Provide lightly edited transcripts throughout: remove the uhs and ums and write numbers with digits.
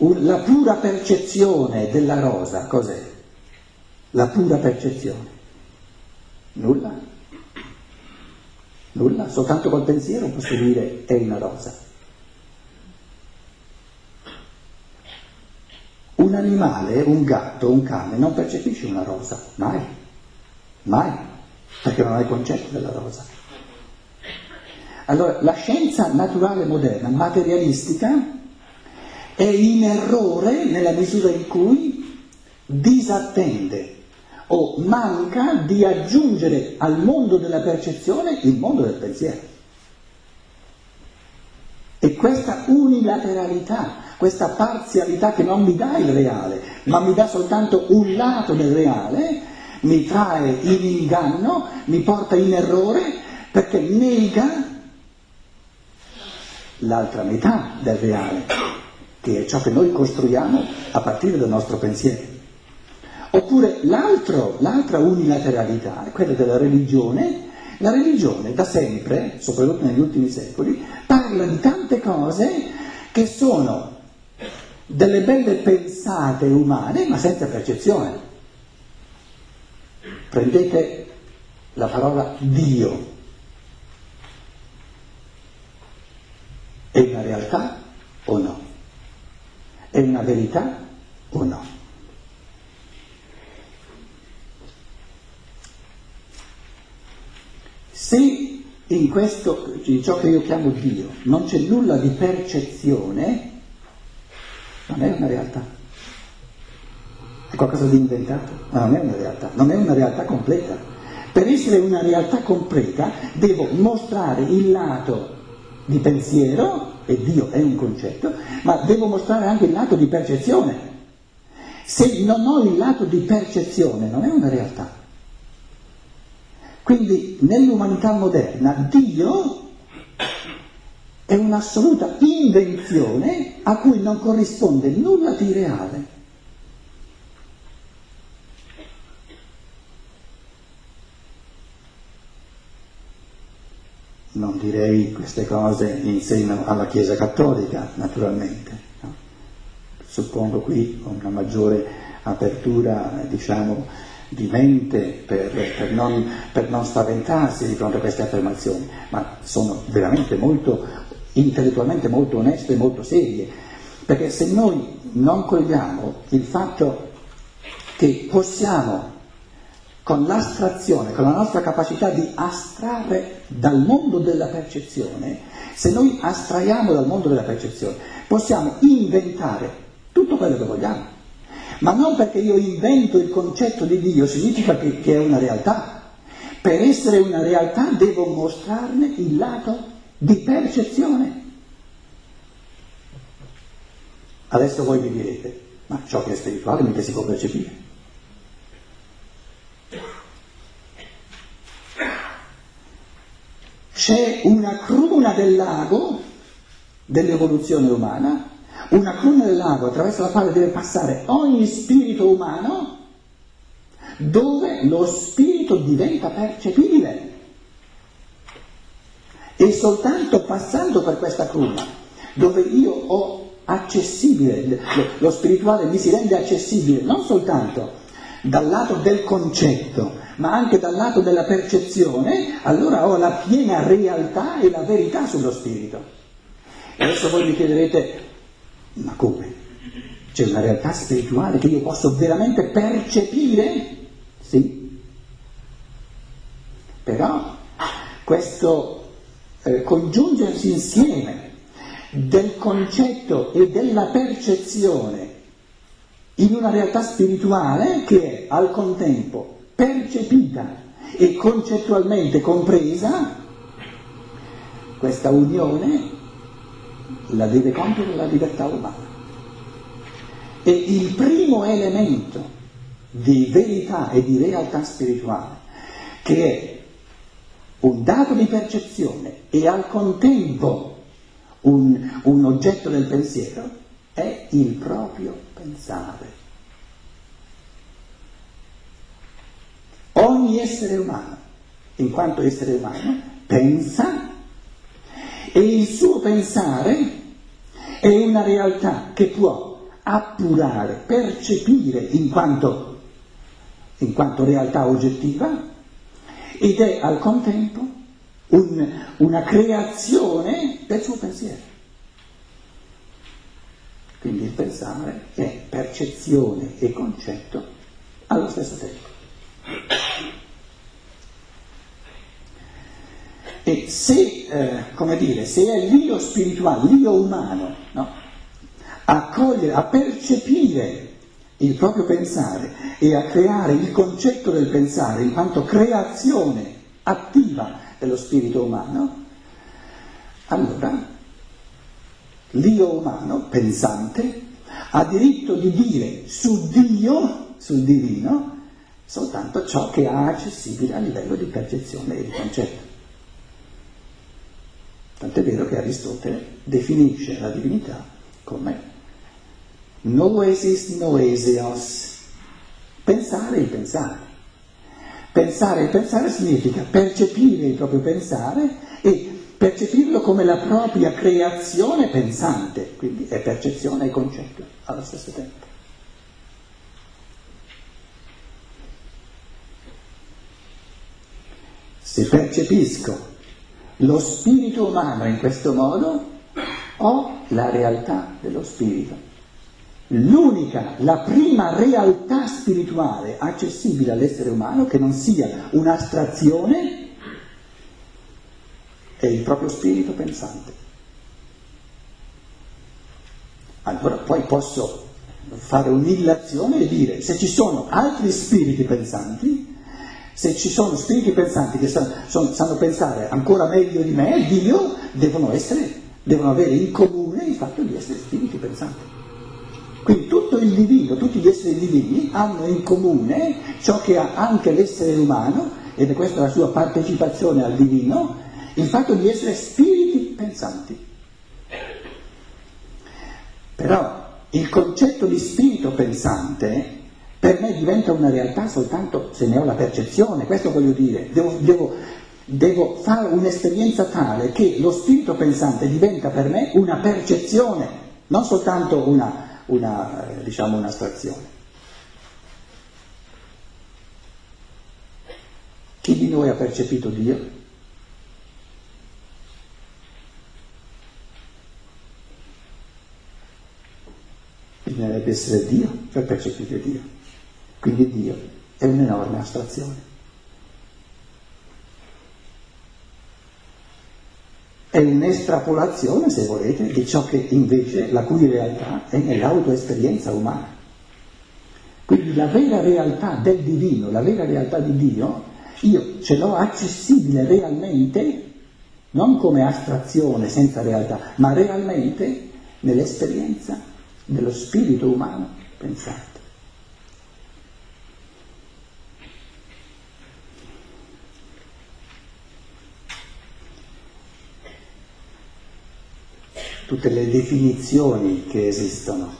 La pura percezione della rosa, cos'è? La pura percezione? Nulla. Nulla, soltanto col pensiero posso dire è una rosa. Un animale, un gatto, un cane non percepisce una rosa, mai, mai, perché non ha il concetto della rosa. Allora, la scienza naturale moderna, materialistica, è in errore nella misura in cui disattende o manca di aggiungere al mondo della percezione il mondo del pensiero. E questa unilateralità, questa parzialità che non mi dà il reale, ma mi dà soltanto un lato del reale, mi trae in inganno, mi porta in errore, perché nega l'altra metà del reale, che è ciò che noi costruiamo a partire dal nostro pensiero. Oppure l'altra unilateralità è quella della religione. La religione da sempre, soprattutto negli ultimi secoli, parla di tante cose che sono delle belle pensate umane ma senza percezione. Prendete la parola Dio. È una realtà o no? È una verità o no? Se in questo, in ciò che io chiamo Dio, non c'è nulla di percezione, non è una realtà. È qualcosa di inventato, ma non è una realtà, non è una realtà completa. Per essere una realtà completa devo mostrare il lato di pensiero, e Dio è un concetto, ma devo mostrare anche il lato di percezione. Se non ho il lato di percezione non è una realtà. Quindi nell'umanità moderna Dio è un'assoluta invenzione a cui non corrisponde nulla di reale. Non direi queste cose in seno alla Chiesa Cattolica, naturalmente, no? Suppongo qui una maggiore apertura, diciamo, di mente per non spaventarsi di fronte a queste affermazioni, ma sono veramente molto, intellettualmente molto oneste e molto serie, perché se noi non cogliamo il fatto che possiamo, con l'astrazione, con la nostra capacità di astrarre dal mondo della percezione, se noi astraiamo dal mondo della percezione, possiamo inventare tutto quello che vogliamo. Ma non perché io invento il concetto di Dio significa che è una realtà. Per essere una realtà devo mostrarne il lato di percezione. Adesso voi mi direte, ma ciò che è spirituale mica si può percepire. C'è una cruna del lago dell'evoluzione umana, una cruna del lago attraverso la quale deve passare ogni spirito umano, dove lo spirito diventa percepibile. E soltanto passando per questa cruna, dove io ho accessibile, lo spirituale mi si rende accessibile non soltanto dal lato del concetto, ma anche dal lato della percezione, allora ho la piena realtà e la verità sullo spirito. E adesso voi mi chiederete, ma come? C'è una realtà spirituale che io posso veramente percepire? Sì. Però questo congiungersi insieme del concetto e della percezione in una realtà spirituale che è al contempo percepita e concettualmente compresa, questa unione la deve compiere la libertà umana. E il primo elemento di verità e di realtà spirituale, che è un dato di percezione e al contempo un oggetto del pensiero, è il proprio pensare. Ogni essere umano, in quanto essere umano, pensa, e il suo pensare è una realtà che può appurare, percepire in quanto realtà oggettiva, ed è al contempo una creazione del suo pensiero. Quindi il pensare è percezione e concetto allo stesso tempo. E se è l'io spirituale, l'io umano, no? A cogliere, a percepire il proprio pensare e a creare il concetto del pensare in quanto creazione attiva dello spirito umano, allora l'io umano, pensante, ha diritto di dire su Dio, sul divino, soltanto ciò che ha accessibile a livello di percezione e di concetto. Tant'è vero che Aristotele definisce la divinità come noesis noesios, pensare il pensare. Pensare il pensare significa percepire il proprio pensare e percepirlo come la propria creazione pensante, quindi è percezione e concetto allo stesso tempo. Se percepisco lo spirito umano in questo modo, ho la realtà dello spirito. La prima realtà spirituale accessibile all'essere umano, che non sia un'astrazione, è il proprio spirito pensante. Allora poi posso fare un'illazione e dire, se ci sono altri spiriti pensanti, se ci sono spiriti pensanti che sanno pensare ancora meglio di me, Dio, devono avere in comune il fatto di essere spiriti pensanti. Quindi tutto il divino, tutti gli esseri divini hanno in comune ciò che ha anche l'essere umano, ed è questa la sua partecipazione al divino, il fatto di essere spiriti pensanti. Però il concetto di spirito pensante per me diventa una realtà soltanto se ne ho la percezione, questo voglio dire, devo fare un'esperienza tale che lo spirito pensante diventa per me una percezione, non soltanto un'astrazione. Chi di noi ha percepito Dio? Bisognerebbe essere Dio per percepire Dio. Quindi Dio è un'enorme astrazione. È un'estrapolazione, se volete, di ciò che invece, la cui realtà è nell'autoesperienza umana. Quindi la vera realtà del divino, la vera realtà di Dio, io ce l'ho accessibile realmente, non come astrazione senza realtà, ma realmente nell'esperienza dello spirito umano pensante. Tutte le definizioni che esistono,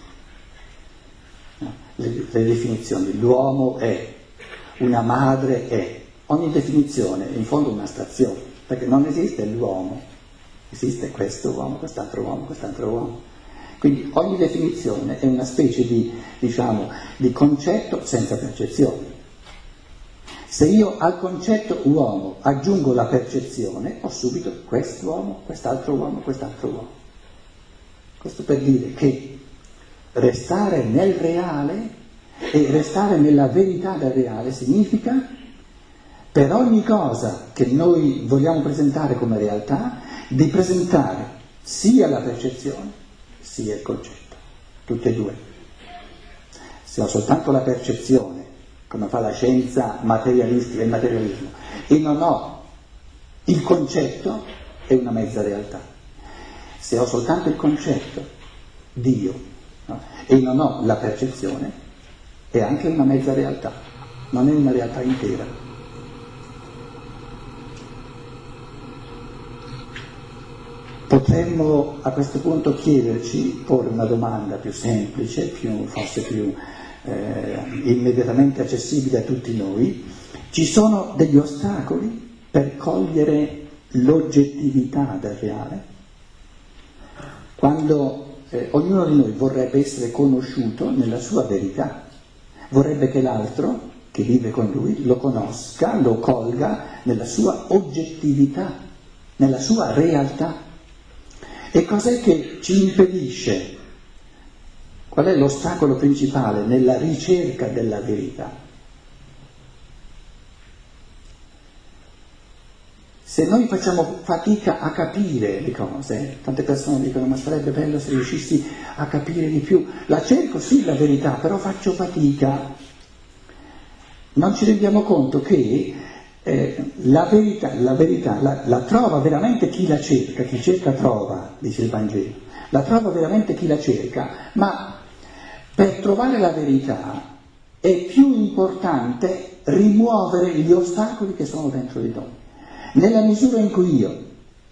le definizioni, l'uomo è, una madre è, ogni definizione è in fondo un'astrazione, perché non esiste l'uomo, esiste questo uomo, quest'altro uomo, quest'altro uomo. Quindi ogni definizione è una specie di concetto senza percezione. Se io al concetto uomo aggiungo la percezione, ho subito quest'uomo, quest'altro uomo, quest'altro uomo. Questo per dire che restare nel reale e restare nella verità del reale significa, per ogni cosa che noi vogliamo presentare come realtà, di presentare sia la percezione sia il concetto, tutte e due. Se ho soltanto la percezione, come fa la scienza materialistica, il materialismo, e non ho il concetto, è una mezza realtà. Se ho soltanto il concetto, Dio, no? E non ho la percezione, è anche una mezza realtà, non è una realtà intera. Potremmo a questo punto chiederci, porre una domanda più semplice, forse più immediatamente accessibile a tutti noi: ci sono degli ostacoli per cogliere l'oggettività del reale? Quando ognuno di noi vorrebbe essere conosciuto nella sua verità, vorrebbe che l'altro che vive con lui lo conosca, lo colga nella sua oggettività, nella sua realtà. E cos'è che ci impedisce? Qual è l'ostacolo principale nella ricerca della verità? Se noi facciamo fatica a capire le cose, tante persone dicono ma sarebbe bello se riuscissi a capire di più, la cerco sì la verità, però faccio fatica. Non ci rendiamo conto che la verità la trova veramente chi la cerca, chi cerca trova, dice il Vangelo, la trova veramente chi la cerca, ma per trovare la verità è più importante rimuovere gli ostacoli che sono dentro di noi. Nella misura in cui io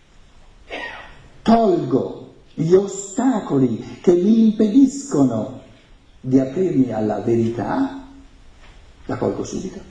tolgo gli ostacoli che mi impediscono di aprirmi alla verità, la colgo subito.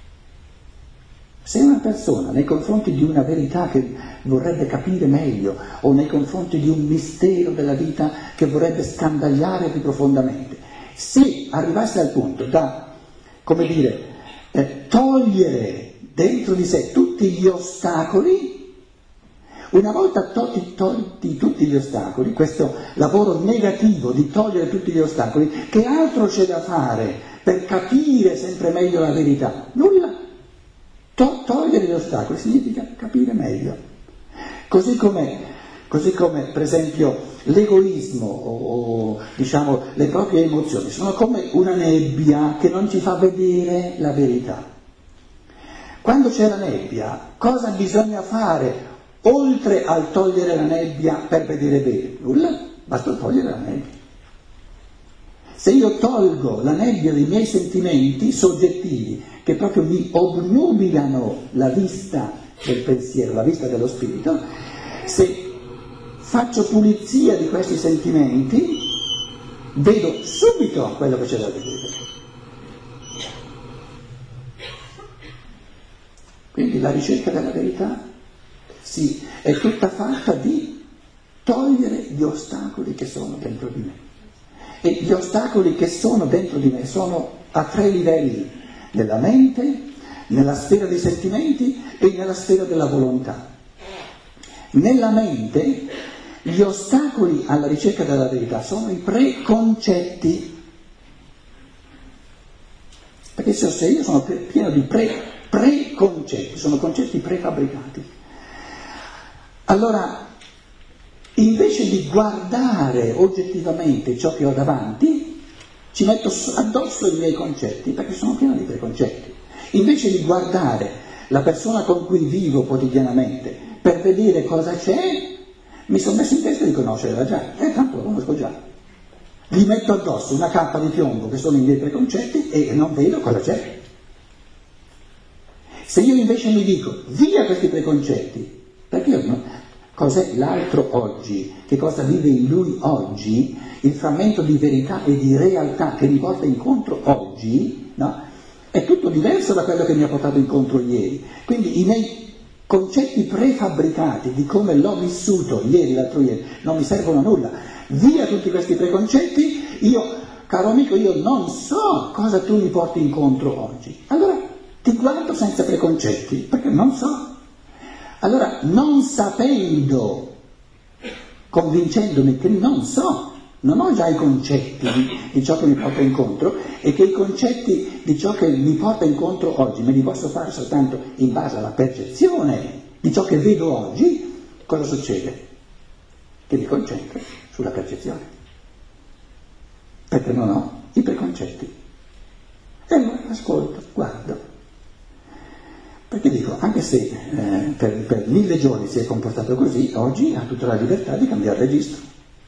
Se una persona nei confronti di una verità che vorrebbe capire meglio o nei confronti di un mistero della vita che vorrebbe scandagliare più profondamente, se arrivasse al punto da, come dire, togliere dentro di sé tutti gli ostacoli, una volta tolti tutti gli ostacoli, questo lavoro negativo di togliere tutti gli ostacoli, che altro c'è da fare per capire sempre meglio la verità? Nulla. Togliere gli ostacoli significa capire meglio. Così come per esempio l'egoismo o diciamo le proprie emozioni sono come una nebbia che non ci fa vedere la verità. Quando c'è la nebbia, cosa bisogna fare oltre al togliere la nebbia per vedere bene? Nulla, basta togliere la nebbia. Se io tolgo la nebbia dei miei sentimenti soggettivi, che proprio mi obnubilano la vista del pensiero, la vista dello spirito, se faccio pulizia di questi sentimenti, vedo subito quello che c'è da vedere. Quindi la ricerca della verità sì, è tutta fatta di togliere gli ostacoli che sono dentro di me. E gli ostacoli che sono dentro di me sono a 3 livelli, nella mente, nella sfera dei sentimenti e nella sfera della volontà. Nella mente gli ostacoli alla ricerca della verità sono i preconcetti, perché se io sono pieno di preconcetti, sono concetti prefabbricati, allora invece di guardare oggettivamente ciò che ho davanti, ci metto addosso i miei concetti, perché sono pieno di preconcetti. Invece di guardare la persona con cui vivo quotidianamente per vedere cosa c'è, mi sono messo in testa di conoscerla già, tanto lo conosco già. Gli metto addosso una cappa di piombo che sono i miei preconcetti e non vedo cosa c'è. Se io invece mi dico, via questi preconcetti, perché io no? Cos'è l'altro oggi? Che cosa vive in lui oggi? Il frammento di verità e di realtà che mi porta incontro oggi, no? È tutto diverso da quello che mi ha portato incontro ieri. Quindi i miei concetti prefabbricati di come l'ho vissuto ieri, l'altro ieri, non mi servono a nulla. Via tutti questi preconcetti, io, caro amico, io non so cosa tu mi porti incontro oggi. Allora ti guardo senza preconcetti, perché non so. Allora, non sapendo, convincendomi che non so, non ho già i concetti di ciò che mi porta incontro e che i concetti di ciò che mi porta incontro oggi me li posso fare soltanto in base alla percezione di ciò che vedo oggi, cosa succede? Che mi concentro sulla percezione, perché non ho i preconcetti. E allora ascolto, guardo. Perché dico, anche se per 1000 giorni si è comportato così, oggi ha tutta la libertà di cambiare registro.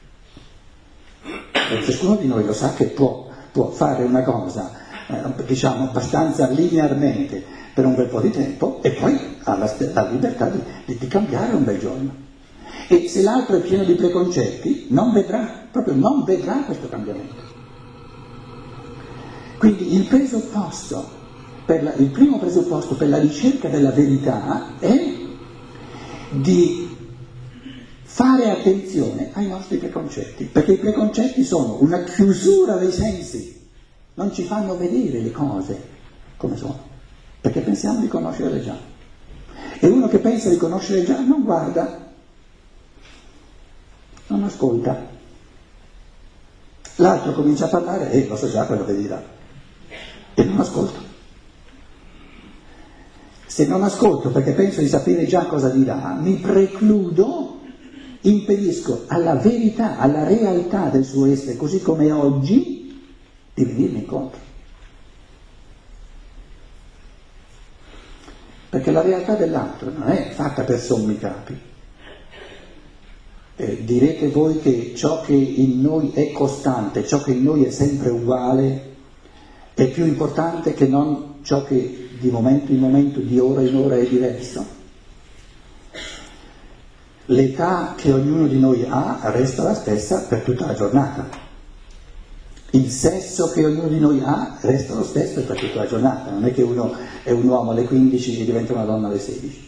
E ciascuno di noi lo sa che può fare una cosa, diciamo, abbastanza linearmente per un bel po' di tempo e poi ha la libertà di cambiare un bel giorno. E se l'altro è pieno di preconcetti, non vedrà questo cambiamento. Quindi il primo presupposto per la ricerca della verità è di fare attenzione ai nostri preconcetti, perché i preconcetti sono una chiusura dei sensi, non ci fanno vedere le cose come sono, perché pensiamo di conoscerle già. E uno che pensa di conoscere già non guarda, non ascolta. L'altro comincia a parlare, lo so già quello che dirà, e non ascolto. Se non ascolto perché penso di sapere già cosa dirà, mi precludo, impedisco alla verità, alla realtà del suo essere, così come è oggi, di venirmi incontro. Perché la realtà dell'altro non è fatta per sommi capi. Direte voi che ciò che in noi è costante, ciò che in noi è sempre uguale, è più importante che non ciò che di momento in momento, di ora in ora è diverso. L'età che ognuno di noi ha resta la stessa per tutta la giornata. Il sesso che ognuno di noi ha resta lo stesso per tutta la giornata. Non è che uno è un uomo alle 15 e diventa una donna alle 16.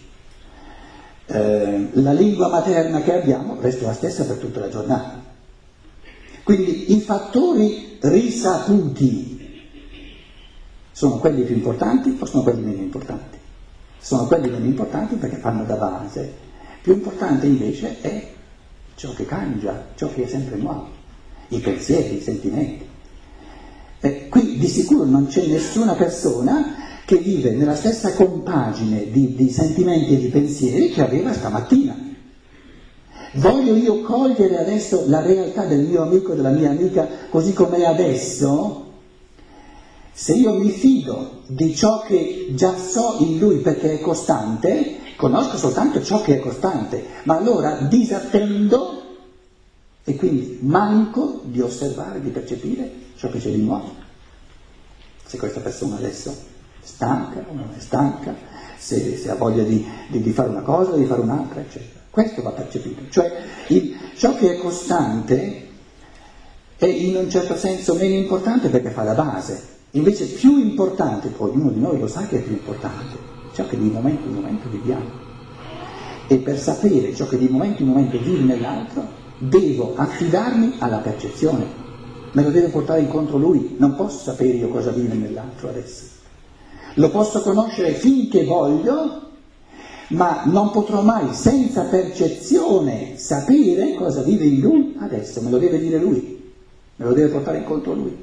La lingua materna che abbiamo resta la stessa per tutta la giornata. Quindi i fattori risaputi sono quelli più importanti o sono quelli meno importanti? Sono quelli meno importanti perché fanno da base. Più importante invece è ciò che cangia, ciò che è sempre nuovo, i pensieri, i sentimenti. Qui di sicuro non c'è nessuna persona che vive nella stessa compagine di sentimenti e di pensieri che aveva stamattina. Voglio io cogliere adesso la realtà del mio amico, della mia amica, così com'è adesso? Se io mi fido di ciò che già so in lui perché è costante, conosco soltanto ciò che è costante, ma allora disattendo e quindi manco di osservare, di percepire ciò che c'è di nuovo. Se questa persona adesso è stanca o non è stanca, se ha voglia di fare una cosa o di fare un'altra, eccetera. Questo va percepito. Cioè ciò che è costante è in un certo senso meno importante perché fa la base. Invece più importante, poi ognuno di noi lo sa che è più importante, ciò che di momento in momento viviamo. E per sapere ciò che di momento in momento vive nell'altro, devo affidarmi alla percezione. Me lo deve portare incontro lui, non posso sapere io cosa vive nell'altro adesso. Lo posso conoscere finché voglio, ma non potrò mai senza percezione sapere cosa vive in lui adesso, me lo deve dire lui, me lo deve portare incontro lui.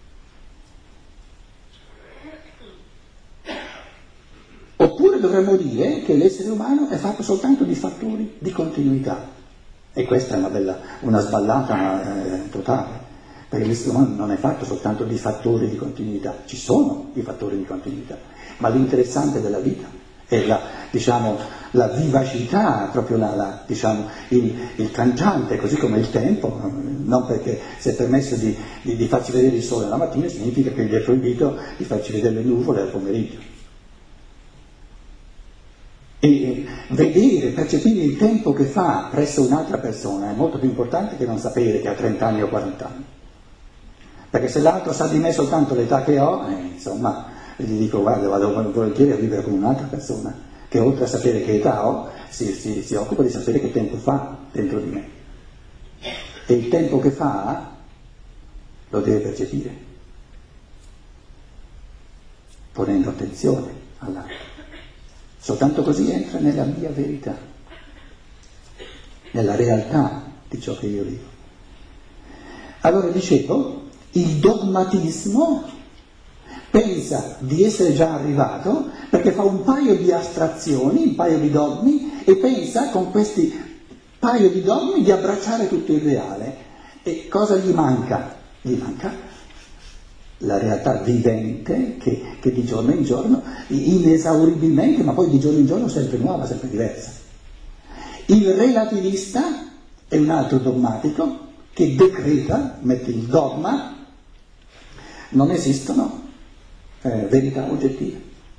Oppure dovremmo dire che l'essere umano è fatto soltanto di fattori di continuità. E questa è una sballata totale, perché l'essere umano non è fatto soltanto di fattori di continuità, ci sono i fattori di continuità, ma l'interessante della vita è la vivacità, proprio il cangiante, così come il tempo, non perché si è permesso di farci vedere il sole la mattina significa che gli è proibito di farci vedere le nuvole al pomeriggio. E vedere, percepire il tempo che fa presso un'altra persona è molto più importante che non sapere che ha 30 anni o 40 anni. Perché se l'altro sa di me soltanto l'età che ho, insomma, gli dico guarda, vado volentieri a vivere con un'altra persona, che oltre a sapere che età ho, si occupa di sapere che tempo fa dentro di me. E il tempo che fa lo deve percepire, ponendo attenzione all'altro. Soltanto così entra nella mia verità, nella realtà di ciò che io vivo. Allora dicevo, il dogmatismo pensa di essere già arrivato perché fa un paio di astrazioni, un paio di dogmi e pensa con questi paio di dogmi di abbracciare tutto il reale. E cosa gli manca? Gli manca la realtà vivente che di giorno in giorno, inesauribilmente, ma poi di giorno in giorno sempre nuova, sempre diversa. Il relativista è un altro dogmatico che decreta, mette il dogma, non esistono verità oggettive.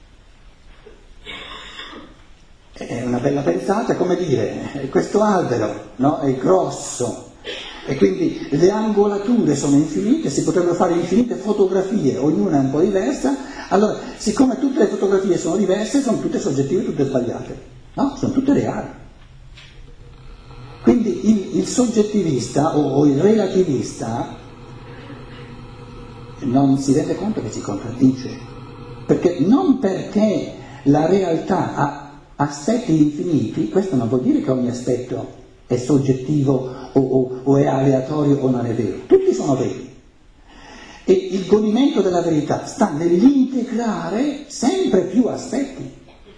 È una bella pensata, è come dire, questo albero, no, è grosso, e quindi le angolature sono infinite, si potrebbero fare infinite fotografie, ognuna è un po' diversa, allora siccome tutte le fotografie sono diverse, sono tutte soggettive, tutte sbagliate, no? Sono tutte reali. Quindi il soggettivista o il relativista non si rende conto che si contraddice, perché non perché la realtà ha aspetti infiniti, questo non vuol dire che ogni aspetto è soggettivo o è aleatorio o non è vero, tutti sono veri. E il godimento della verità sta nell'integrare sempre più aspetti.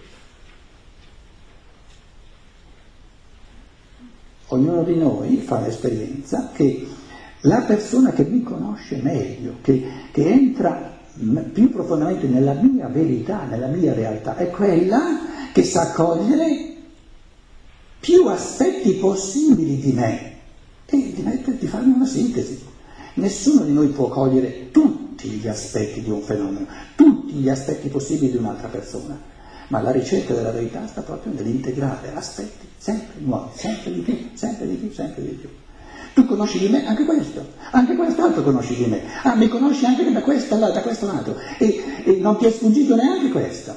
Ognuno di noi fa l'esperienza che la persona che mi conosce meglio, che entra più profondamente nella mia verità, nella mia realtà, è quella che sa cogliere più aspetti possibili di me e di farne una sintesi. Nessuno di noi può cogliere tutti gli aspetti di un fenomeno, tutti gli aspetti possibili di un'altra persona, ma la ricerca della verità sta proprio nell'integrare aspetti sempre nuovi, sempre di più, sempre di più, sempre di più. Tu conosci di me anche questo, anche quest'altro conosci di me, mi conosci anche da questo lato, e non ti è sfuggito neanche questo.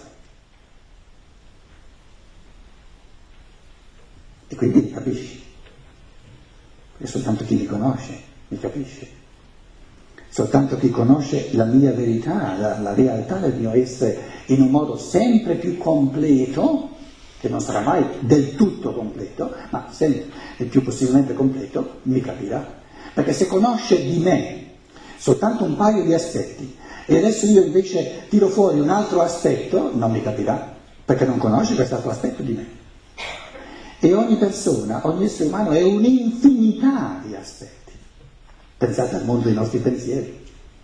E quindi mi capisci. E soltanto chi mi conosce mi capisce. Soltanto chi conosce la mia verità, la realtà del mio essere in un modo sempre più completo, che non sarà mai del tutto completo, ma sempre il più possibilmente completo, mi capirà. Perché se conosce di me soltanto un paio di aspetti e adesso io invece tiro fuori un altro aspetto, non mi capirà, perché non conosce quest'altro aspetto di me. E ogni persona, ogni essere umano è un'infinità di aspetti. Pensate al mondo dei nostri pensieri,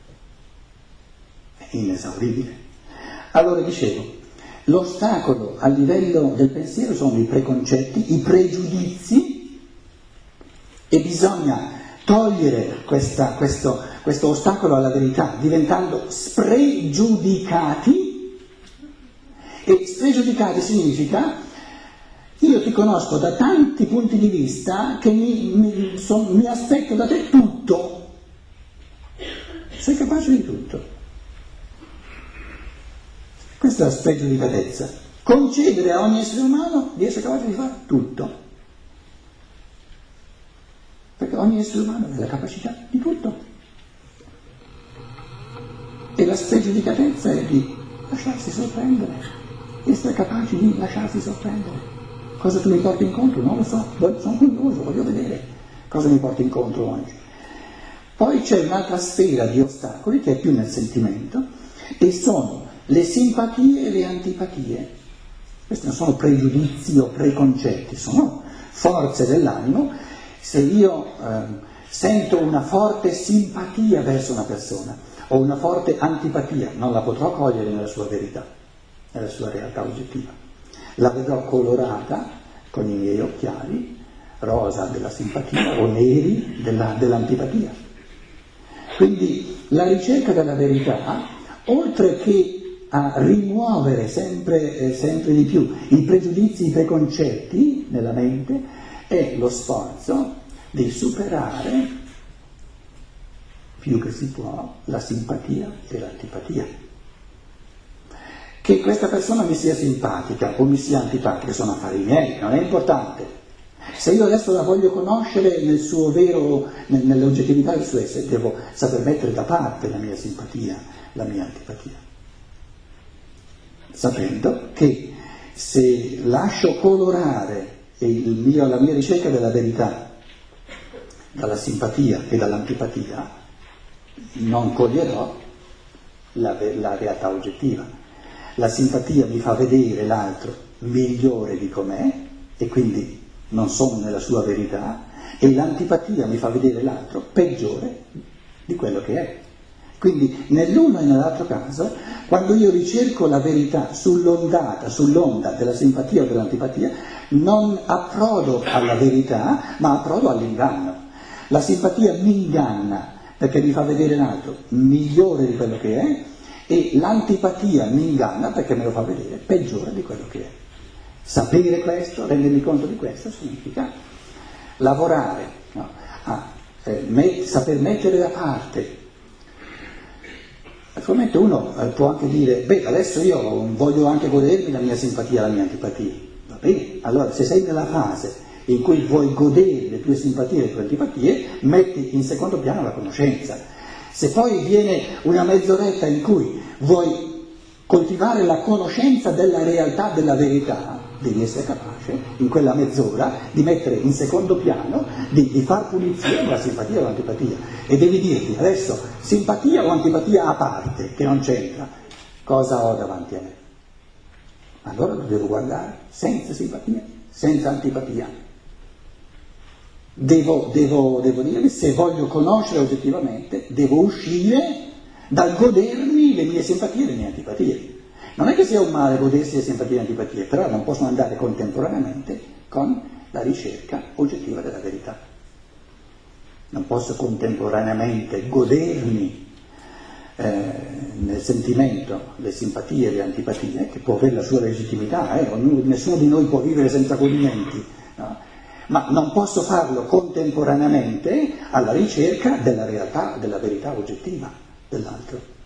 è inesauribile. Allora dicevo, l'ostacolo a livello del pensiero sono i preconcetti, i pregiudizi, e bisogna togliere questo ostacolo alla verità diventando spregiudicati, e spregiudicati significa io ti conosco da tanti punti di vista che mi aspetto da te tutto, sei capace di tutto. Questa è la spregiudicatezza, concedere a ogni essere umano di essere capace di fare tutto, perché ogni essere umano ha la capacità di tutto. E la spregiudicatezza è di lasciarsi sorprendere, essere capaci di lasciarsi sorprendere. Cosa tu mi porti incontro? Non lo so, sono curioso, voglio vedere cosa mi porti incontro oggi. Poi c'è un'altra sfera di ostacoli che è più nel sentimento, e sono le simpatie e le antipatie. Questi non sono pregiudizi o preconcetti, sono forze dell'animo. Se io sento una forte simpatia verso una persona o una forte antipatia, non la potrò cogliere nella sua verità, nella sua realtà oggettiva. La vedrò colorata con i miei occhiali, rosa della simpatia o neri dell'antipatia. Quindi la ricerca della verità, oltre che a rimuovere sempre di più i pregiudizi, i preconcetti nella mente, è lo sforzo di superare più che si può la simpatia e l'antipatia. Che questa persona mi sia simpatica o mi sia antipatica sono affari miei, non è importante. Se io adesso la voglio conoscere nel suo vero, nell'oggettività del suo essere, devo saper mettere da parte la mia simpatia, la mia antipatia. Sapendo che se lascio colorare la mia ricerca della verità dalla simpatia e dall'antipatia, non coglierò la realtà oggettiva. La simpatia mi fa vedere l'altro migliore di com'è e quindi non sono nella sua verità, e l'antipatia mi fa vedere l'altro peggiore di quello che è. Quindi nell'uno e nell'altro caso, quando io ricerco la verità sull'onda della simpatia o dell'antipatia, non approdo alla verità, ma approdo all'inganno. La simpatia mi inganna perché mi fa vedere l'altro migliore di quello che è, e l'antipatia mi inganna perché me lo fa vedere peggiore di quello che è. Sapere questo, rendermi conto di questo, significa lavorare, no? Saper mettere da parte. Naturalmente uno può anche dire, adesso io voglio anche godermi la mia simpatia, la mia antipatia. Va bene, allora se sei nella fase in cui vuoi godere le tue simpatie e le tue antipatie, metti in secondo piano la conoscenza. Se poi viene una mezz'oretta in cui vuoi coltivare la conoscenza della realtà, della verità, devi essere capace in quella mezz'ora di mettere in secondo piano, di far pulizia con la simpatia o l'antipatia, e devi dirti adesso simpatia o antipatia a parte, che non c'entra, cosa ho davanti a me? Allora lo devo guardare senza simpatia, senza antipatia. Devo dire, se voglio conoscere oggettivamente, devo uscire dal godermi le mie simpatie e le mie antipatie. Non è che sia un male godersi le simpatie e le antipatie, però non possono andare contemporaneamente con la ricerca oggettiva della verità. Non posso contemporaneamente godermi nel sentimento le simpatie e le antipatie, che può avere la sua legittimità, nessuno di noi può vivere senza godimenti, no? Ma non posso farlo contemporaneamente alla ricerca della realtà, della verità oggettiva dell'altro.